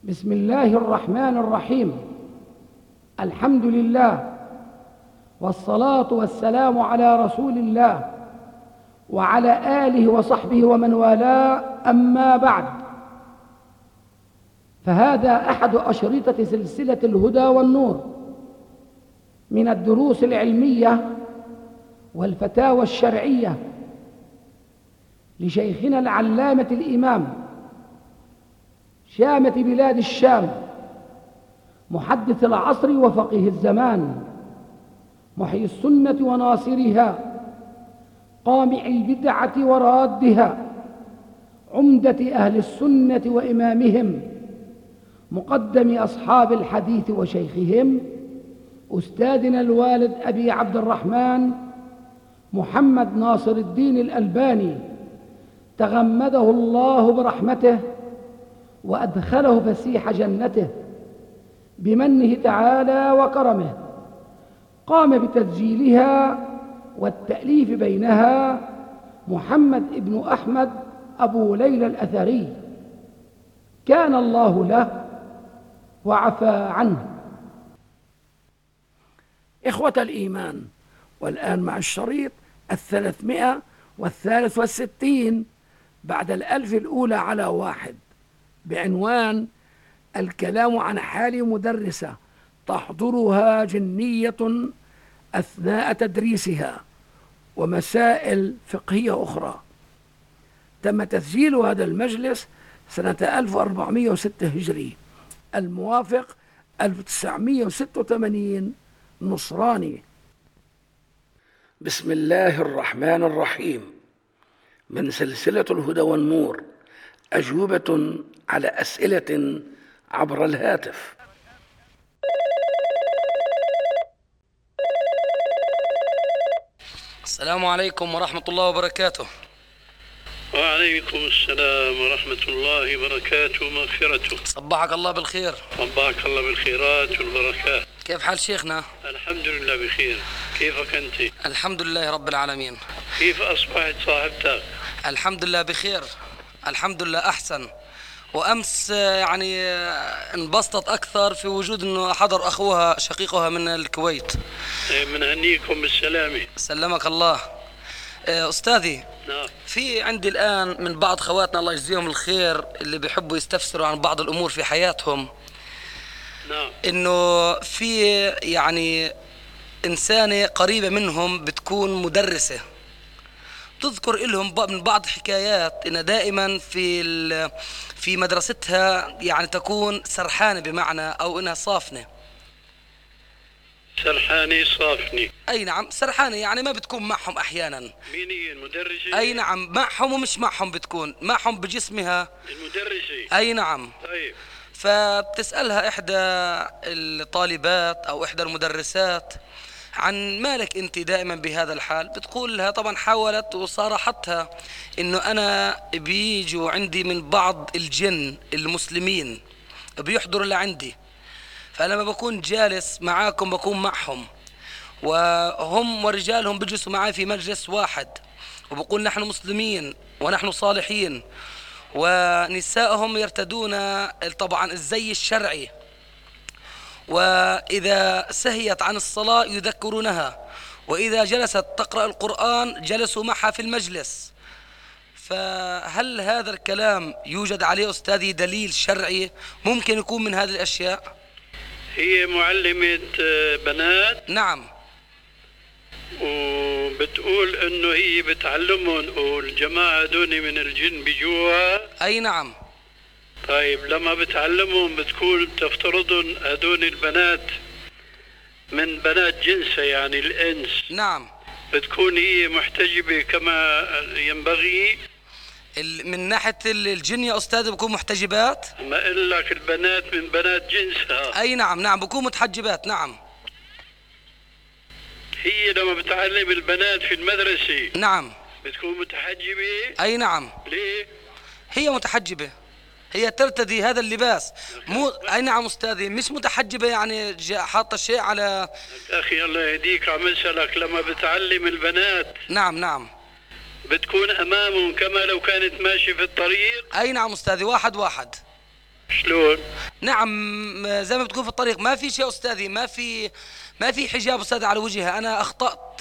بسم الله الرحمن الرحيم. الحمد لله والصلاة والسلام على رسول الله وعلى آله وصحبه ومن والاه، أما بعد، فهذا أحد أشرطة سلسلة الهدى والنور من الدروس العلمية والفتاوى الشرعية لشيخنا العلامة الإمام شامة بلاد الشام، محدث العصر وفقيه الزمان، محيي السنة وناصرها، قامع البدعة ورادها، عمدة أهل السنة وإمامهم، مقدم أصحاب الحديث وشيخهم، أستاذنا الوالد أبي عبد الرحمن محمد ناصر الدين الألباني، تغمده الله برحمته وأدخله فسيح جنته بمنه تعالى وكرمه. قام بتسجيلها والتأليف بينها محمد ابن أحمد أبو ليلى الأثري، كان الله له وعفى عنه. إخوة الإيمان، والآن مع الشريط 363 بعد 1000 الأولى على 1، بعنوان الكلام عن حال مدرسة تحضرها جنية أثناء تدريسها ومسائل فقهية أخرى. تم تسجيل هذا المجلس سنة 1406 هجري، الموافق 1986 نصراني. بسم الله الرحمن الرحيم. من سلسلة الهدى والنور، أجوبة على أسئلة عبر الهاتف. السلام عليكم ورحمة الله وبركاته. وعليكم السلام ورحمة الله وبركاته ومغفرته. صبحك الله بالخير. صبحك الله بالخيرات والبركات. كيف حال شيخنا؟ الحمد لله بخير. كيفك أنت؟ الحمد لله رب العالمين. كيف أصبحت صاحبتك؟ الحمد لله بخير، الحمد لله أحسن. وأمس يعني انبسطت أكثر في وجود أنه حضر أخوها شقيقها من الكويت. منهنيكم بالسلامة. سلمك الله. أستاذي، نعم. في عندي الآن من بعض خواتنا الله يجزيهم الخير اللي بيحبوا يستفسروا عن بعض الأمور في حياتهم. نعم. إنه في يعني إنسانة قريبة منهم بتكون مدرسة، تذكر لهم من بعض حكايات إن دائما في مدرستها يعني تكون سرحانة، بمعنى أو إنها صافنة. سرحانة صافني؟ أي نعم، سرحانة يعني ما بتكون معهم أحيانا. مين هي المدرسة؟ أي نعم، معهم ومش معهم، بتكون معهم بجسمها المدرسة. أي نعم. طيب. فبتسألها إحدى الطالبات أو إحدى المدرسات عن مالك أنت دائما بهذا الحال. بتقول لها، طبعا حاولت وصارحتها إنه أنا بيجوا عندي من بعض الجن المسلمين بيحضروا لعندي، فلما بكون جالس معاكم بكون معهم، وهم ورجالهم بيجلسوا معي في مجلس واحد، وبقول نحن مسلمين ونحن صالحين، ونسائهم يرتدون طبعا الزي الشرعي، وإذا سهيت عن الصلاة يذكرونها، وإذا جلست تقرأ القرآن جلسوا معها في المجلس. فهل هذا الكلام يوجد عليه أستاذي دليل شرعي ممكن يكون من هذه الأشياء؟ هي معلمة بنات؟ نعم. وبتقول انه هي بتعلمهم والجماعة دوني من الجن بيجوها؟ أي نعم. طيب، لما بتعلمهم بتكون تفترضهم هدول البنات من بنات جنسها يعني الإنس؟ نعم. بتكون هي محتجبة كما ينبغي؟ من ناحية الجن يا أستاذ بكون محتجبات؟ ما أقول لك البنات من بنات جنسها. أي نعم نعم، بكون متحجبات. نعم. هي لما بتعلم البنات في المدرسة نعم بتكون متحجبة؟ أي نعم. ليه؟ هي متحجبة، هي ترتدي هذا اللباس. أي نعم أستاذي، مش متحجبة يعني حاطة شيء على. أخي الله يهديك، عم أسألك لما بتعلم البنات. نعم نعم. بتكون أمامهم كما لو كانت ماشية في الطريق؟ أي نعم أستاذي، واحد واحد. شلون؟ نعم، زي ما بتكون في الطريق ما في شيء أستاذي، ما في حجاب أستاذ على وجهها. أنا أخطأت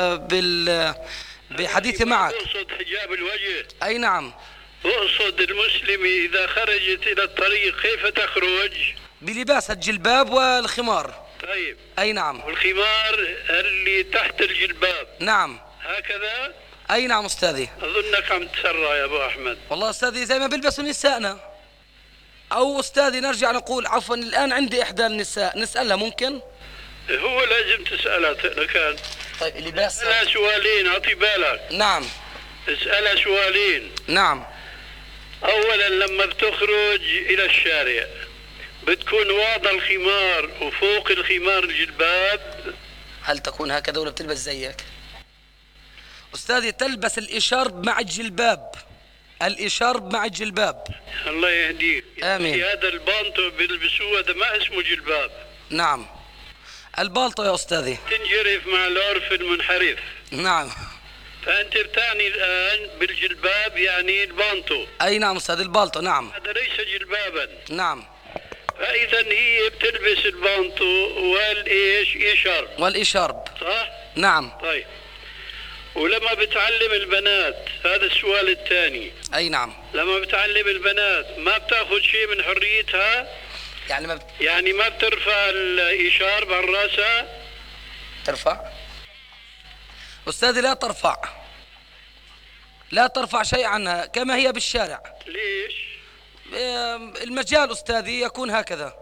بحديثي معك. أقصد حجاب الوجه. أي نعم. أقصد المسلمة إذا خرجت إلى الطريق كيف تخرج؟ بلباس الجلباب والخمار. طيب. أي نعم. والخمار اللي تحت الجلباب. نعم. هكذا؟ أي نعم أستاذي. أظنك عم تسرع يا أبو أحمد. والله أستاذي زي ما بيلبسوا نسائنا. أو أستاذي نرجع نقول عفوا، الآن عندي إحدى النساء نسألها ممكن؟ هو لازم تسألها كان. طيب لباس. اسألها سؤالين، أعطي بالك. نعم. اسألها سؤالين. نعم. أولا لما بتخرج إلى الشارع بتكون واضع الخمار وفوق الخمار الجلباب؟ هل تكون هكذا ولا بتلبس زيك؟ أستاذي تلبس الإشارب مع الجلباب. الإشارب مع الجلباب. الله يهديك. آمين. هذا البانتو بيلبسوه هذا ما اسمه جلباب. نعم. البالطو يا أستاذي. تنجرف مع العرف المنحرف. نعم. فأنت بتعني الآن بالجلباب يعني البانتو. أي نعم أستاذ، البالطو. نعم. هذا ليس جلبابا. نعم. فإذا هي بتلبس البانتو والإيش إشارب. والإشارب. صح؟ نعم. طيب. ولما بتعلم البنات، هذا السؤال الثاني. أي نعم. لما بتعلم البنات ما بتاخذ شيء من حريتها؟ يعني ما بترفع الإشارب عن راسها؟ ترفع؟ أستاذي لا ترفع. لا ترفع شيء عنها كما هي بالشارع. ليش؟ المجال أستاذي يكون هكذا.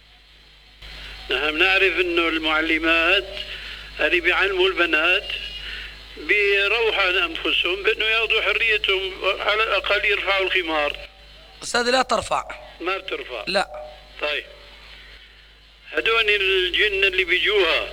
نحن نعرف أنه المعلمات اللي بيعلموا البنات بيروحوا عن أنفسهم بأنه ياخذوا حريتهم، على الأقل يرفعوا الخمار. أستاذي لا ترفع. ما بترفع؟ لا. طيب هدول الجن اللي بيجوها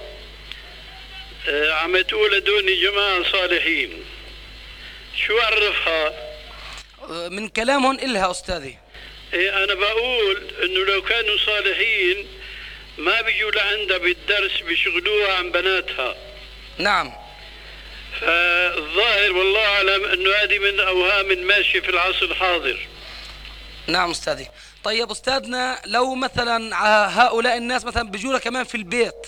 عم تقول هدول جماعة صالحين، شو عرفها؟ من كلامهم إلها أستاذي. إيه أنا بقول إنه لو كانوا صالحين ما بيجوا لعندها بالدرس بيشغلوها عن بناتها. نعم. فالظاهر والله أعلم إنه هذه من أوهام ماشية في العصر الحاضر. نعم أستاذي. طيب أستاذنا لو مثلا هؤلاء الناس مثلا بيجونا كمان في البيت.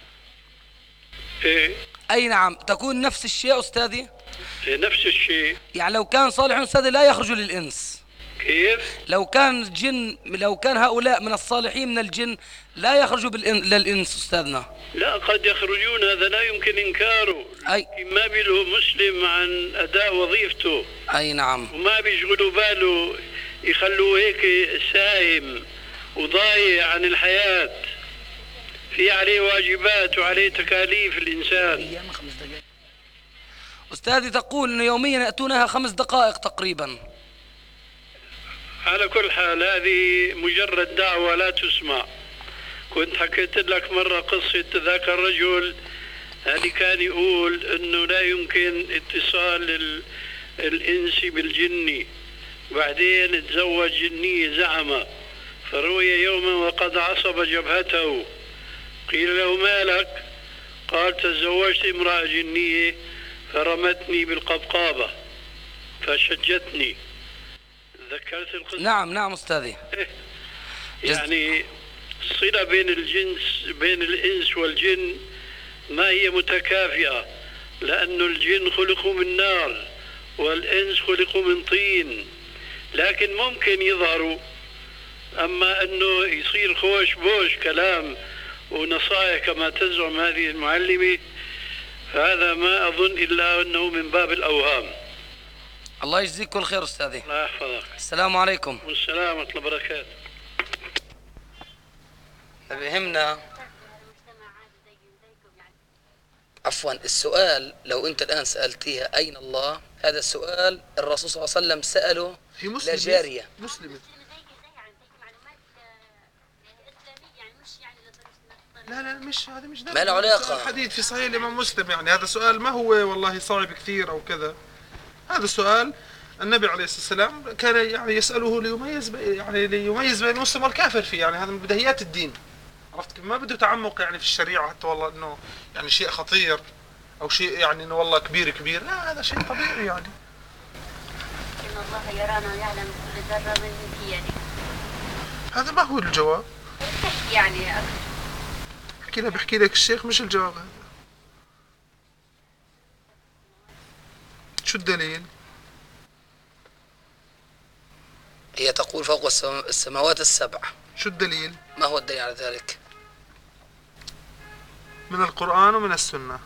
إيه؟ أي نعم، تكون نفس الشيء أستاذي؟ إيه نفس الشيء. يعني لو كان صالحون أستاذي لا يخرجوا للإنس. كيف؟ لو كان هؤلاء من الصالحين من الجن لا يخرجوا للإنس أستاذنا. لا قد يخرجون، هذا لا يمكن إنكاره. ما بيله مسلم عن أداء وظيفته. أي نعم. وما بيشغلوا باله يخلوه هيك ساهم وضايع عن الحياة، في عليه واجبات وعليه تكاليف الإنسان. أستاذي تقول أنه يوميا يأتونها 5 دقائق تقريبا. على كل حال هذه مجرد دعوة لا تسمع. كنت حكيت لك مرة قصة ذاك الرجل اللي كان يقول أنه لا يمكن اتصال الإنس بالجن، بعدين تزوج جنية زعمة، فروي يوما وقد عصب جبهته، قيل له ما لك؟ قال تزوجت امرأة جنية فرمتني بالقبقابة فشجتني. ذكرت القصة؟ نعم أستاذي. يعني الصلة بين الإنس والجن ما هي متكافئة، لأن الجن خلقوا من نار والإنس خلقوا من طين، لكن ممكن يظهروا. أما أنه يصير خوش بوش كلام ونصائح كما تزعم هذه المعلمة، فهذا ما أظن إلا أنه من باب الأوهام. الله يجزيك كل خير أستاذي. الله يحفظك. السلام عليكم. والسلام ورحمة الله وبركاته. بهمنا عفوا السؤال، لو أنت الآن سألتيها أين الله، هذا السؤال الرسول صلى الله عليه وسلم سأله لجارية مسلمة. لا مش هذا، مش ده، ما له علاقة. حديث في صحيح الإمام مسلم، يعني هذا سؤال ما هو والله صعب كثير أو كذا. هذا سؤال النبي عليه الصلاة والسلام كان يعني يسأله ليميز بين المسلم والكافر فيه، يعني هذا من بديهيات الدين. عرفت كيف؟ ما بده تعمق يعني في الشريعة حتى والله إنه يعني شيء خطير أو شيء يعني إنه والله كبير، لا هذا شيء طبيعي يعني. إن الله يرانا ويعلم كل ذرة من يده. هذا ما هو الجواب. يعني بحكي لك الشيخ مش الجواب هذا. شو الدليل؟ هي تقول فوق السماوات السبع. شو الدليل؟ ما هو الدليل على ذلك؟ من القرآن ومن السنة.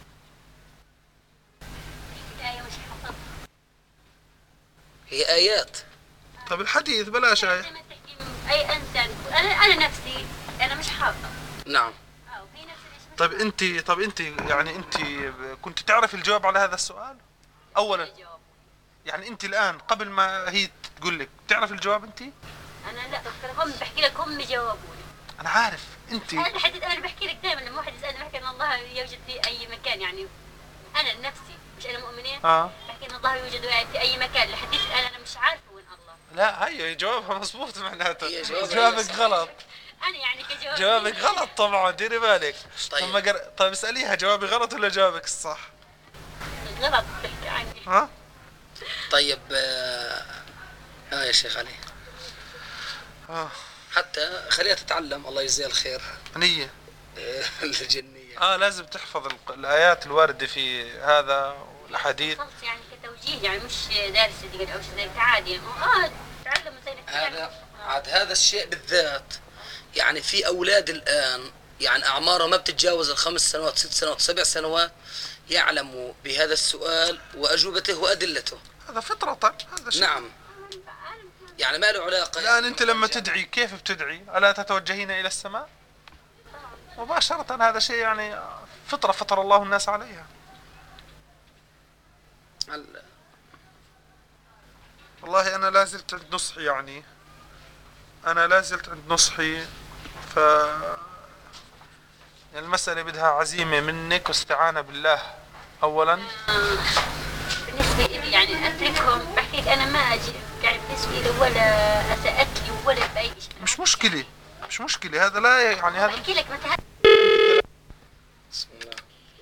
هي آيات. طب الحديث بلاش آية. أي إنسان أنا نفسي أنا مش حافظة. نعم. طب انت يعني انت كنت تعرف الجواب على هذا السؤال اولا؟ يعني انت الان قبل ما هي تقول لك تعرف الجواب انت؟ انا لا هم بحكي لك هم جاوبوني. انا عارف انت. انا بحكي لك دائما لما واحد يسالني بحكي ان الله يوجد في اي مكان، يعني انا نفسي مش انا مؤمنين بحكي ان الله يوجد في اي مكان. لحديت الان انا مش عارفه وين الله. لا هي جوابها مضبوط معناته. جوابك غلط. انا يعني كجواب جوابك غلط طبعا، ديري بالك. طيب. طيب اساليها جوابي غلط ولا جوابك الصح؟ غلط بحكي عني. ها؟ طيب يا شيخ علي. حتى خليها تتعلم الله يجزيها الخير. نية. الجنية. لازم تحفظ الآيات الواردة في هذا والأحاديث. يعني كتوجيه، يعني مش دارس او شيء عادي. تعلموا زي هذا الشيء بالذات، يعني في أولاد الآن يعني أعمارهم ما بتتجاوز 5 سنوات 6 سنوات 7 سنوات يعلموا بهذا السؤال وأجوبته وأدلته. هذا فطرة هذا شيء. نعم. يعني ما له علاقة. الآن أنت لما تدعي كيف بتدعي؟ ألا تتوجهين إلى السماء؟ مباشرة. هذا شيء يعني فطرة فطر الله الناس عليها. والله أنا لازلت عند نصحي، يعني أنا لازلت عند نصحي. يعني المسألة بدها عزيمة منك واستعانة بالله أولا. بالنسبة لي يعني أتركهم، بحكي لك أنا ما أجي يعني بالنسبة لي ولا أسأت لي ولا بأي شيء. مش مشكلة هذا، لا يعني هذا. بحكي لك مثلا. بسم الله.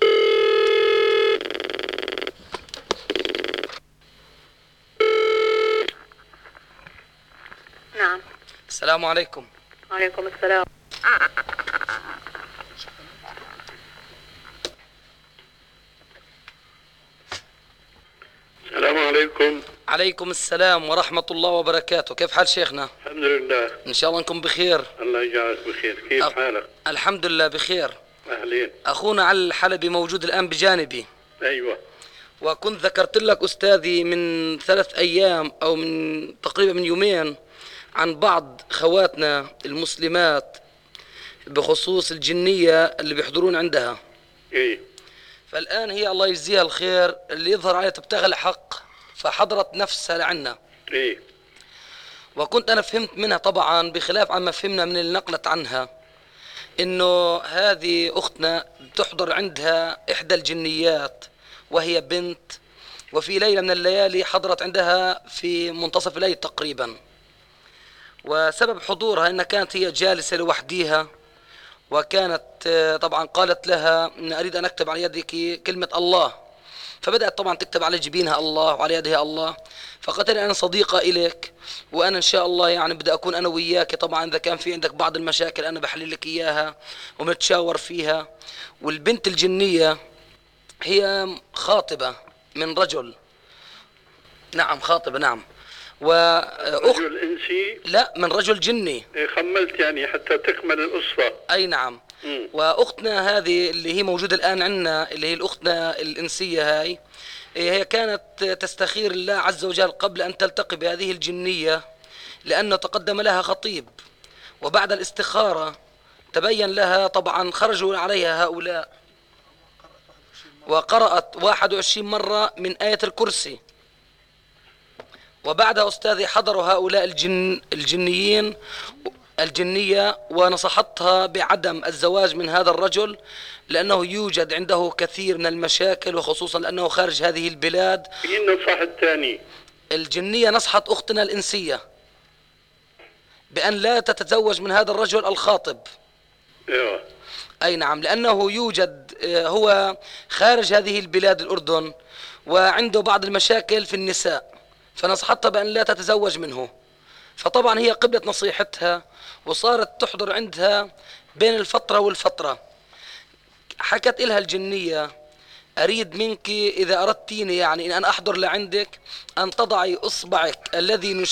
نعم. السلام عليكم. وعليكم السلام. السلام عليكم. عليكم السلام ورحمة الله وبركاته. كيف حال شيخنا؟ الحمد لله. إن شاء الله أنكم بخير. الله يجعلك بخير. كيف حالك؟ الحمد لله بخير. أهلين. أخونا علي الحلبي موجود الآن بجانبي. أيوة. وكنت ذكرت لك أستاذي من 3 أيام أو من تقريبا من يومين عن بعض خواتنا المسلمات بخصوص الجنية اللي بيحضرون عندها. إيه. فالآن هي الله يجزيها الخير اللي يظهر عليها تبتغي الحق فحضرت نفسها لعنا. إيه. وكنت أنا فهمت منها طبعا بخلاف عما فهمنا من اللي نقلت عنها إنه هذه أختنا بتحضر عندها إحدى الجنيات وهي بنت، وفي ليلة من الليالي حضرت عندها في منتصف الليل تقريبا. وسبب حضورها أنها كانت هي جالسة لوحديها، وكانت طبعا قالت لها إن أريد أن أكتب على يدك كلمة الله، فبدأت طبعا تكتب على جبينها الله وعلى يدها الله. فقالت لي أنا صديقة إليك، وأنا إن شاء الله يعني بدي أكون أنا وياك، طبعا إذا كان في عندك بعض المشاكل أنا بحلل لك إياها ونتشاور فيها. والبنت الجنية هي خاطبة من رجل. نعم خاطبة، نعم. رجل إنسي؟ لا، من رجل جني. خملت يعني حتى تكمل الأسرة. أي نعم. وأختنا هذه اللي هي موجودة الآن عندنا اللي هي الأختنا الإنسية هاي، هي كانت تستخير الله عز وجل قبل أن تلتقي بهذه الجنية، لأنه تقدم لها خطيب، وبعد الاستخارة تبين لها طبعا خرجوا عليها هؤلاء وقرأت 21 مرة من آية الكرسي. وبعدها أستاذي حضروا هؤلاء الجنية ونصحتها بعدم الزواج من هذا الرجل، لأنه يوجد عنده كثير من المشاكل، وخصوصا لأنه خارج هذه البلاد. مين نصح الثاني؟ الجنية نصحت أختنا الإنسية بأن لا تتزوج من هذا الرجل الخاطب. ايوه. أي نعم، لأنه يوجد هو خارج هذه البلاد الأردن وعنده بعض المشاكل في النساء، فنصحتها بأن لا تتزوج منه. فطبعا هي قبلت نصيحتها وصارت تحضر عندها بين الفترة والفترة. حكت إلها الجنية: أريد منك إذا أردتيني يعني إن أنا أحضر لعندك أن تضعي إصبعك الذي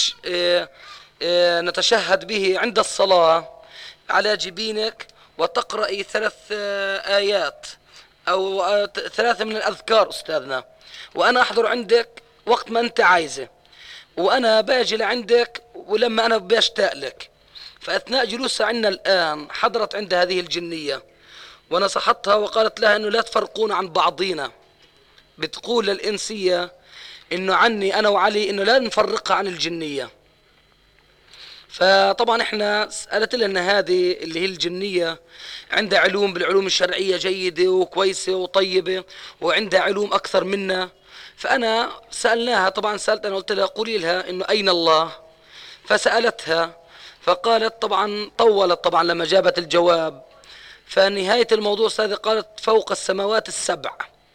نتشهد به عند الصلاة على جبينك وتقرأي 3 آيات أو 3 من الأذكار أستاذنا، وأنا أحضر عندك وقت ما أنت عايزة، وأنا باجي لعندك ولما أنا بشتاق لك. فأثناء جلوسها عندنا الآن حضرت عند هذه الجنية ونصحتها وقالت لها أنه لا تفرقون عن بعضينا. بتقول للإنسية أنه عني أنا وعلي أنه لا نفرقها عن الجنية. فطبعا احنا قالت لها ان هذه اللي هي الجنية عندها علوم بالعلوم الشرعية جيدة وكويسة وطيبة، وعندها علوم أكثر منا. فأنا سألناها، طبعا سألت أنا قلت لها قولي لها إنه أين الله؟ فسألتها فقالت، طبعا طولت طبعا لما جابت الجواب. فنهاية الموضوع أستاذي قالت فوق السماوات ال7.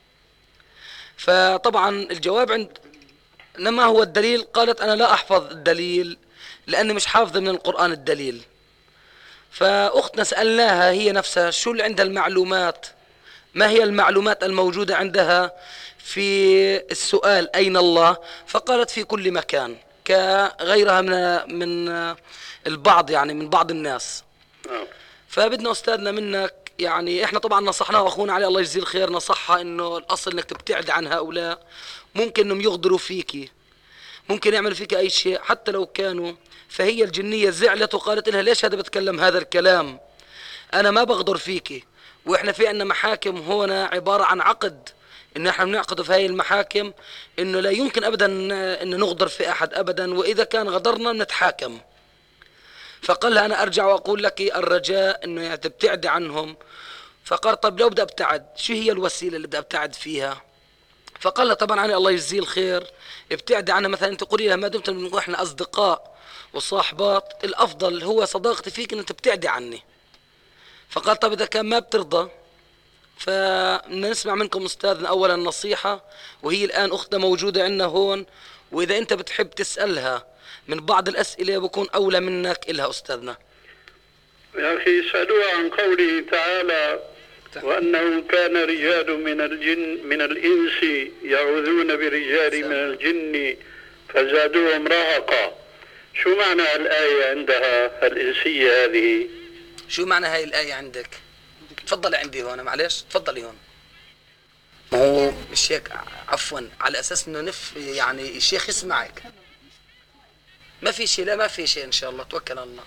فطبعا الجواب عند ما هو الدليل؟ قالت أنا لا أحفظ الدليل لأني مش حافظة من القرآن الدليل. فأختنا سألناها هي نفسها شو اللي عندها المعلومات، ما هي المعلومات الموجودة عندها في السؤال أين الله؟ فقالت في كل مكان كغيرها من البعض، يعني من بعض الناس. فبدنا أستاذنا منك، يعني إحنا طبعا نصحناه أخونا علي الله يجزيه الخير، نصحها إنه الأصل إنك تبتعد عن هؤلاء، ممكن إنهم يغدروا فيكي، ممكن يعملوا فيك أي شيء حتى لو كانوا. فهي الجنية زعلت وقالت لها ليش هذا بتكلم هذا الكلام؟ أنا ما بغدر فيكي، وإحنا في عندنا محاكم هنا عبارة عن عقد، إن إحنا بنعقد في هاي المحاكم إنه لا يمكن أبدا إن نغدر في أحد أبدا، وإذا كان غدرنا نتحاكم. فقال لها أنا أرجع وأقول لك الرجاء إنه يعني تبتعدي عنهم. فقال طب لو بدي أبتعد شو هي الوسيلة اللي بدي أبتعد فيها؟ فقال لها طبعا أنا الله يجزيه الخير ابتعدي عنها، مثلا أنت قولي لها ما دمت إحنا أصدقاء وصاحبات الأفضل هو صداقتي فيك إن تبتعدي عني. فقال طب إذا كان ما بترضى فنسمع منكم أستاذنا أولا نصيحة، وهي الآن أختنا موجودة عندنا هون، وإذا أنت بتحب تسألها من بعض الأسئلة بكون أولى منك إلها أستاذنا. يا أخي اسألوها عن قوله تعالى وأنه كان رجال من الإنس يعوذون برجال من الجن فزادوهم رهقا. شو معنى الآية عندها الإنسية هذه؟ شو معنى هاي الآية عندك؟ تفضلي عندي هون، معلش تفضلي هون. ما هو مش هيك، عفوا على أساس إنه يعني الشيخ يسمعك. ما في شيء، لا ما في شيء إن شاء الله، توكل على الله.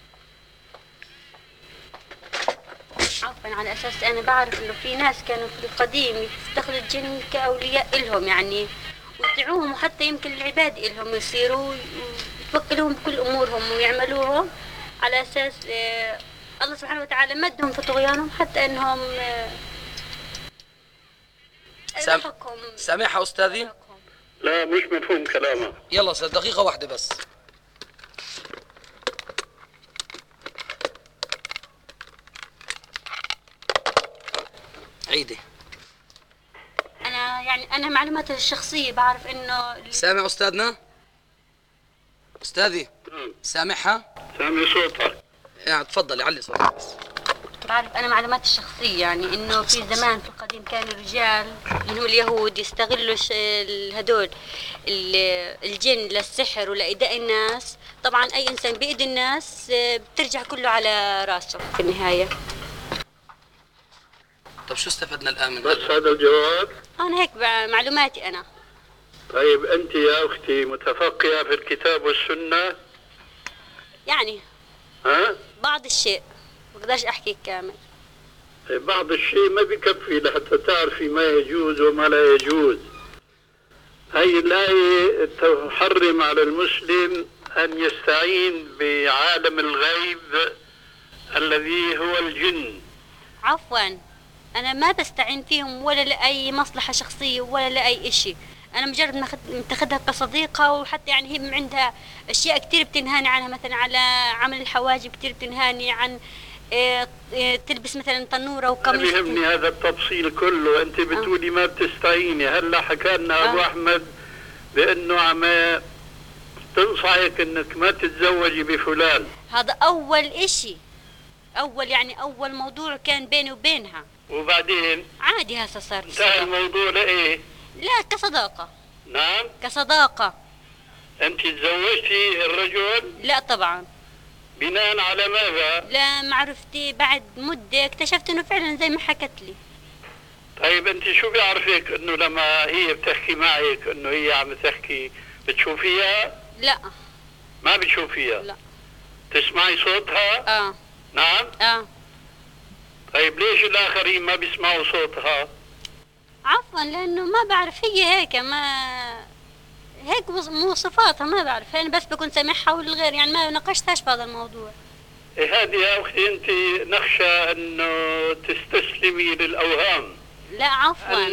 عفوا على أساس أنا بعرف إنه في ناس كانوا في القديم يفتخروا الجن كأولياء إلهم يعني، ويطيعوهم، وحتى يمكن العباد إلهم يصيروا يتوكلوهم بكل أمورهم ويعملوهم على أساس الله سبحانه وتعالى مدهم في طغيانهم حتى إنهم سامحها أستاذي؟ لا مش مفهوم كلامه. يلا دقيقة واحدة بس. عيدي. أنا معلوماتي الشخصية بعرف إنه سامع أستاذنا؟ أستاذي سامعها؟ سامع صوتك. يعني تفضلي علي صوتك بس. بعرف أنا معلوماتي الشخصية يعني إنه في زمان في القديم كانوا رجال اللي هم اليهود يستغلوا هدول الجن للسحر ولإيذاء الناس. طبعا أي إنسان بإيد الناس بترجع كله على راسه في النهاية. طب شو استفدنا الآن من بس هذا الجواب؟ أنا هيك معلوماتي أنا. طيب أنت يا أختي متفقهة في الكتاب والسنة؟ يعني ها؟ بعض الشيء، بقدرش أحكي كامل. بعض الشيء ما بكفي لحتى تعرفي ما يجوز وما لا يجوز. هاي الآية تحرم على المسلم أن يستعين بعالم الغيب الذي هو الجن. عفوا أنا ما بستعين فيهم ولا لأي مصلحة شخصية ولا لأي إشي، أنا مجرد متخذها كصديقة، وحتى يعني هي عندها أشياء كتير بتنهاني عنها، مثلا على عمل الحواجب كتير بتنهاني عن تلبس مثلا طنورة وقميص. بيهمني هذا التفصيل كله. أنت بتقولي ما بتستعيني. هلا حكى لنا أبو أحمد بأنه عم تنصحك انك ما تتزوجي بفلان. هذا أول إشي، أول موضوع كان بيني وبينها. وبعدين عادي هسه صار انتهى الموضوع لإيه؟ لا، كصداقة. نعم. كصداقة. انت تزوجتي الرجل؟ لا طبعا. بناء على ماذا؟ لا، معرفتي بعد مدة اكتشفت انه فعلا زي ما حكت لي. طيب انت شو بيعرفك انه لما هي بتحكي معك انه هي عم تحكي بتشوفيها؟ لا. ما بتشوفيها؟ لا. تسمعي صوتها؟ نعم. طيب ليش الاخرين ما بيسمعوا صوتها؟ عفوا، لانه ما بعرف هي هيك، هيك مواصفاتها ما بعرف، انا بس بكون سامعها والغير، يعني ما ناقشتهاش في هذا الموضوع. هذه يا اختي انت نخشى انه تستسلمي للاوهام. لا عفوا.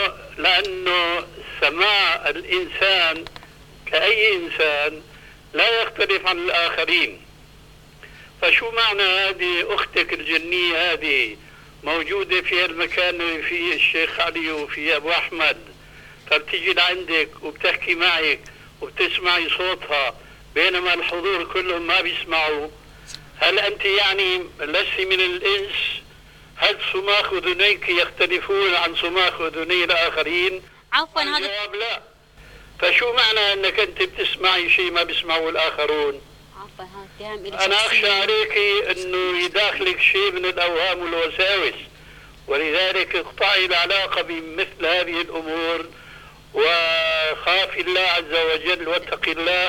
لانه سماع الانسان كاي انسان لا يختلف عن الاخرين. فشو معنى هذه اختك الجنيه هذه موجوده في المكان اللي فيه الشيخ علي وفي ابو احمد، فبتيجي لعندك وبتحكي معك وبتسمعي صوتها بينما الحضور كلهم ما بيسمعوا؟ هل أنت يعني لست من الإنس؟ هل صماخ أذنيك يختلفون عن صماخ أذني الآخرين؟ عفوا هذا الجواب لا. فشو معنى أنك أنت بتسمعي شيء ما بيسمعه الآخرون؟ عفوا هذا اتهام إلي. أنا أخشى عليك أنه يداخلك شيء من الأوهام والوساوس، ولذلك اقطعي العلاقة بمثل هذه الأمور وخافي الله عز وجل واتقي الله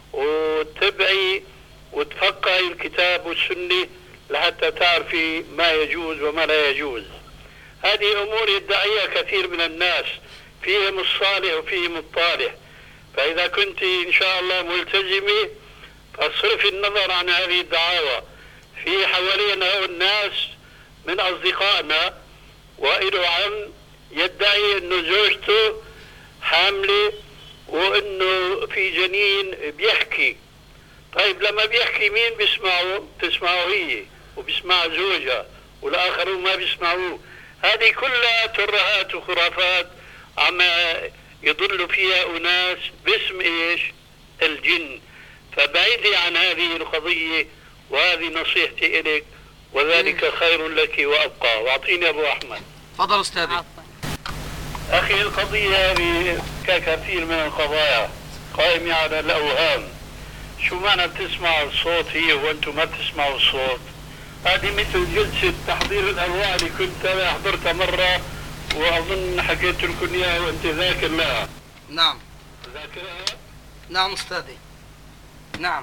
واتبعي وتفقهي الكتاب والسنة لحتى تعرفي ما يجوز وما لا يجوز. هذه أمور يدعيها كثير من الناس، فيهم الصالح وفيهم الطالح. فإذا كنت إن شاء الله ملتزمة فاصرفي النظر عن هذه الدعاوى. في حوالينا الناس من أصدقائنا وإله عم يدعي أنه زوجته حاملة وأنه في جنين بيحكي. طيب لما بيحكي مين بيسمعه؟ تسمعه هي وبيسمع زوجها والآخرون ما بيسمعوه. هذه كلها ترهات وخرافات عم يضل فيها أناس باسم إيش؟ الجن. فبعيدي عن هذه القضية، وهذه نصيحتي إليك، وذلك خير لك وأبقى. واعطيني أبو أحمد. تفضل أستاذي. أخي القضية هذه ككثير من القضايا قائمة على الأوهام. شو معنى بتسمع الصوت هي وأنتم ما بتسمعوا الصوت؟ هذه مثل جلسة تحضير الأرواح اللي كنت أنا حضرتها مرة وأظن حكيت لكم إياها وأنت ذاكر لها. نعم. ذاكرها؟ نعم أستاذي. نعم.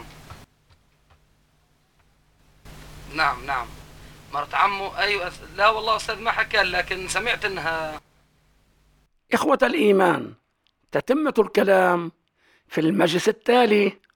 مرت عمه. أيوة. لا والله أستاذ ما حكى، لكن سمعت إنها. إخوة الإيمان، تتمة الكلام في المجلس التالي.